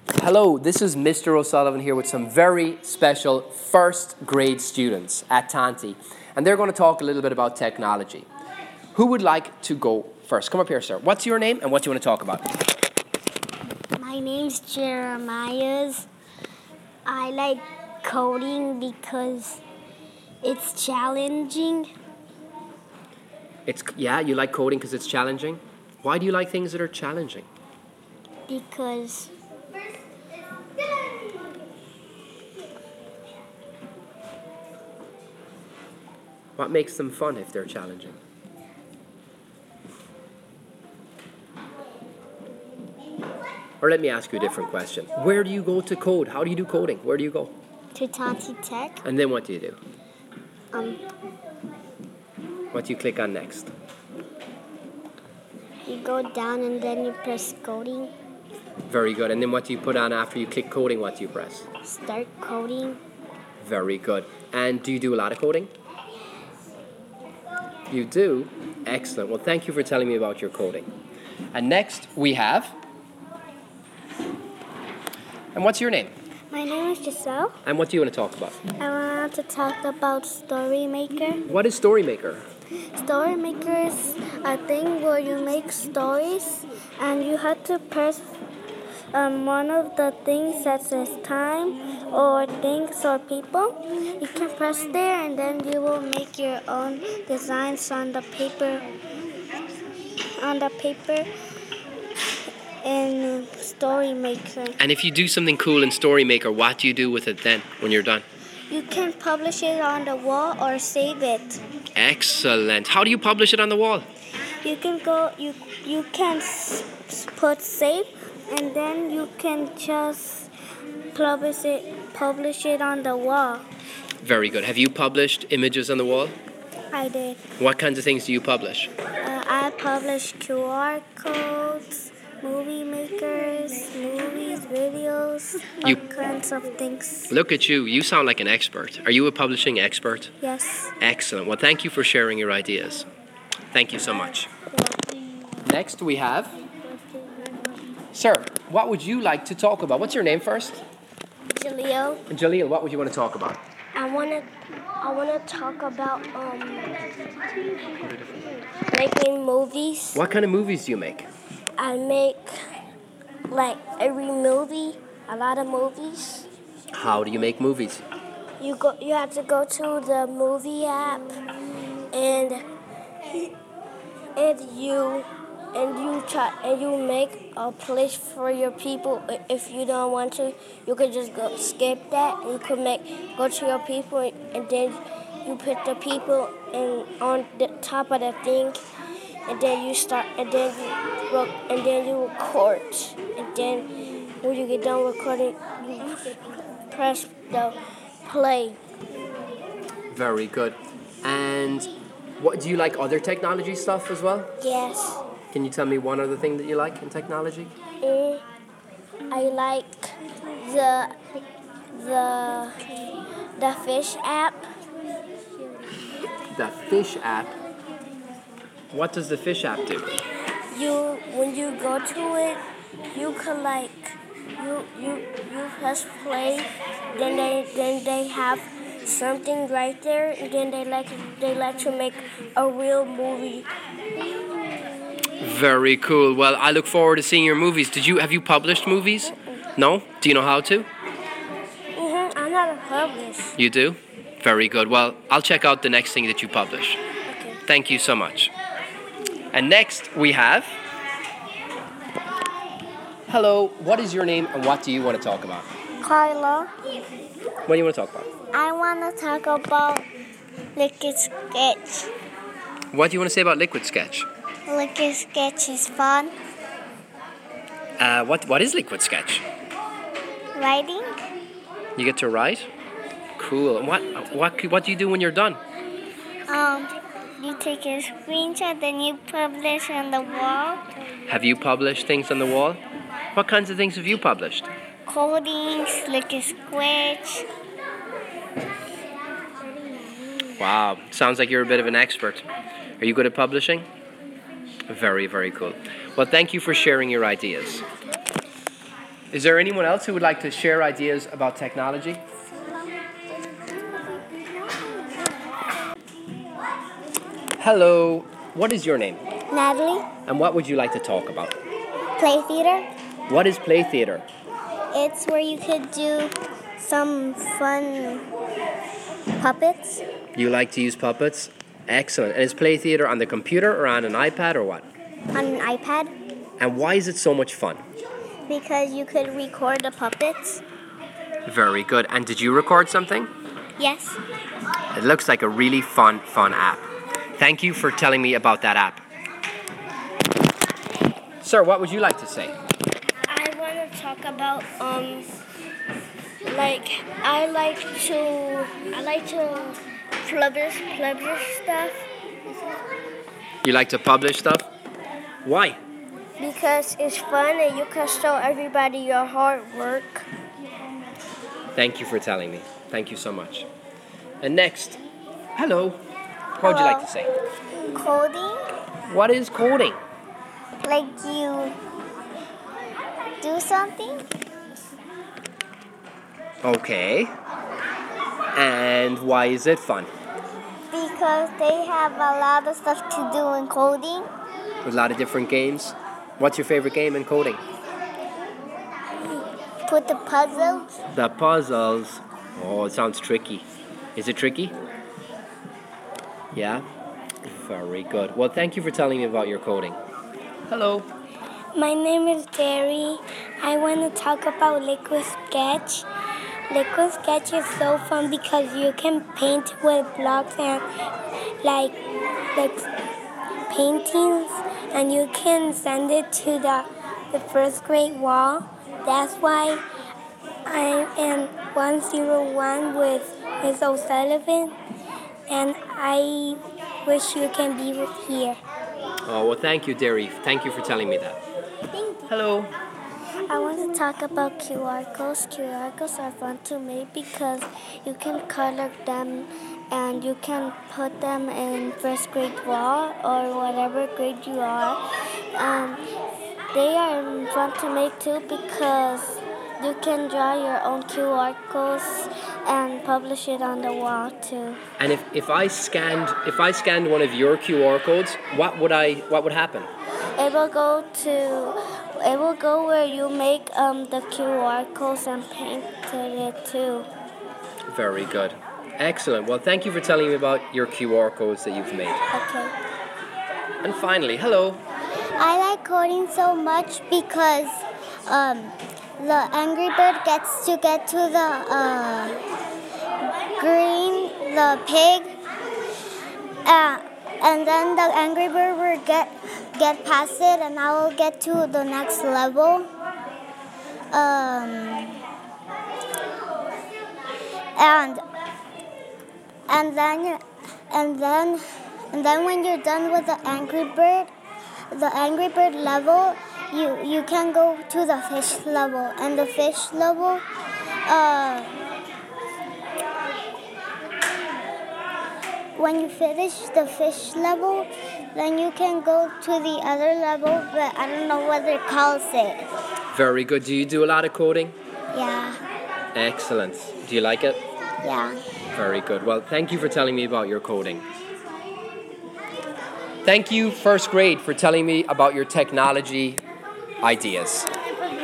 Hello, this is Mr. O'Sullivan here with some very special first grade students at Tanti, and they're going to talk a little bit about technology. Who would like to go first? Come up here, sir. What's your name and what do you want to talk about? My name's Jeremiah. I like coding because it's challenging. You like coding because it's challenging? Why do you like things that are challenging? Because What makes them fun if they're challenging? Or let me ask you a different question. Where do you go to code? How do you do coding? Where do you go? to Tanti Tech, And then what do you do? What do you click on next? you go down and then you press coding, Very good. And then what do you put on after you click coding? What do you press? start coding. Very good. And do you do a lot of coding? You do? Excellent. Well, thank you for telling me about your coding. And next we have... And what's your name? My name is Giselle. And what do you want to talk about? I want to talk about StoryMaker. What is StoryMaker? StoryMaker is a thing where you make stories and you have to press one of the things that says time or things or people. You can press there and then you will make your own designs on the paper in StoryMaker. And if you do something cool in StoryMaker, what do you do with it then when you're done? You can publish it on the wall or save it. Excellent. How do you publish it on the wall? You can put save and then you can just publish it on the wall. Very good. Have you published images on the wall? I did. What kinds of things do you publish? I published QR codes, movie makers, movies, videos, all kinds of things. Look at you. You sound like an expert. Are you a publishing expert? Yes. Excellent. Well, thank you for sharing your ideas. Thank you so much. Next we have... Sir, what would you like to talk about? What's your name first? Jaleel, And Jaleel, what would you want to talk about? I wanna talk about making movies. What kind of movies do you make? I make like every movie, a lot of movies. How do you make movies? You have to go to the movie app and you make a place for your people. If you don't want to, you could just skip that. You could go to your people and then you put the people on the top of the thing, and then you record. And then when you get done recording, you press the play. Very good. And what do you like other technology stuff as well? Yes. Can you tell me one other thing that you like in technology? I like the fish app. The Fish app. What does the Fish app do? When you go to it, you can you press play. Then they have something right there, and then they like to make a real movie. Very cool. Well, I look forward to seeing your movies. Have you published movies? No? Do you know how to? I'm not published. You do? Very good. Well, I'll check out the next thing that you publish. Okay. Thank you so much. And next we have... Hello, what is your name and what do you want to talk about? Carla, What do you want to talk about? I want to talk about Liquid Sketch. What do you want to say about Liquid Sketch? Liquid Sketch is fun. What is Liquid Sketch? Writing. You get to write? Cool. And what do you do when you're done? You take a screenshot, then you publish on the wall. Have you published things on the wall? What kinds of things have you published? Coding, Liquid Sketch. Wow, sounds like you're a bit of an expert. Are you good at publishing? Very, very cool. Well, thank you for sharing your ideas. Is there anyone else who would like to share ideas about technology? Hello, what is your name? Natalie. And what would you like to talk about? Play theater. What is play theater? It's where you could do some fun puppets. You like to use puppets? Excellent. And is play theater on the computer or on an iPad or what? On an iPad. And why is it so much fun? Because you could record the puppets. Very good. And did you record something? Yes. It looks like a really fun app. Thank you for telling me about that app. Sir, what would you like to say? I want to talk about I like to publish stuff You like to publish stuff? Why? because it's fun and you can show everybody your hard work. Thank you for telling me. Thank you so much. And next, hello. What would you like to say? Coding, What is coding? like you do something. Okay. And why is it fun? Because they have a lot of stuff to do in coding. There's a lot of different games. What's your favorite game in coding? Put the puzzles. The puzzles. Oh, it sounds tricky. Is it tricky? Yeah? Very good. Well, thank you for telling me about your coding. Hello. My name is Jerry. I want to talk about Liquid Sketch. Liquid Sketch is so fun because you can paint with blocks and like paintings, and you can send it to the first grade wall. That's why I am 101 with Ms. O'Sullivan, and I wish you can be here. Oh, well, thank you, Derry. Thank you for telling me that. Thank you. Hello. I want to talk about QR codes. QR codes are fun to make because you can color them and you can put them in first grade wall or whatever grade you are. They are fun to make too because you can draw your own QR codes and publish it on the wall too. And if I scanned one of your QR codes, what would happen? It will go where you make the QR codes and painted it too. Very good. Excellent. Well, thank you for telling me about your QR codes that you've made. Okay. And finally, hello. I like coding so much because the Angry Bird gets to get to the pig, and then the Angry Bird will get past it, and I will get to the next level. And then when you're done with the Angry Bird level, you can go to the fish level, and the fish level, when you finish the fish level, then you can go to the other level, but I don't know what it calls it. Very good. Do you do a lot of coding? Yeah. Excellent. Do you like it? Yeah. Very good. Well, thank you for telling me about your coding. Thank you, first grade, for telling me about your technology ideas.